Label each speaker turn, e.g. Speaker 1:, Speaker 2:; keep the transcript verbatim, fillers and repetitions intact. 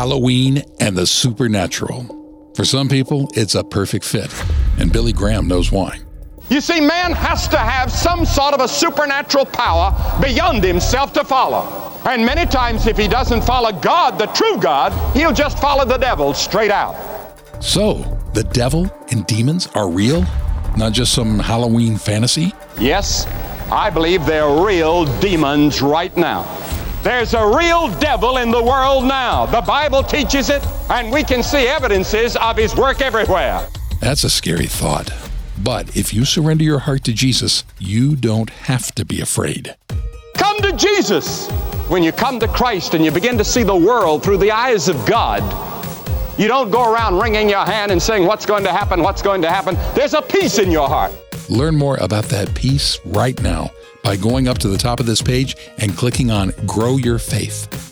Speaker 1: Halloween and the supernatural. For some people, it's a perfect fit, and Billy Graham knows why.
Speaker 2: You see, man has to have some sort of a supernatural power beyond himself to follow. And many times if he doesn't follow God, the true God, he'll just follow the devil straight out.
Speaker 1: So, the devil and demons are real? Not just some Halloween fantasy?
Speaker 2: Yes, I believe they're real demons right now. There's a real devil in the world now. The Bible teaches it, and we can see evidences of his work everywhere.
Speaker 1: That's a scary thought. But if you surrender your heart to Jesus, you don't have to be afraid.
Speaker 2: Come to Jesus. When you come to Christ and you begin to see the world through the eyes of God, you don't go around wringing your hand and saying, what's going to happen, what's going to happen. There's a peace in your heart.
Speaker 1: Learn more about that peace right now by going up to the top of this page and clicking on Grow Your Faith.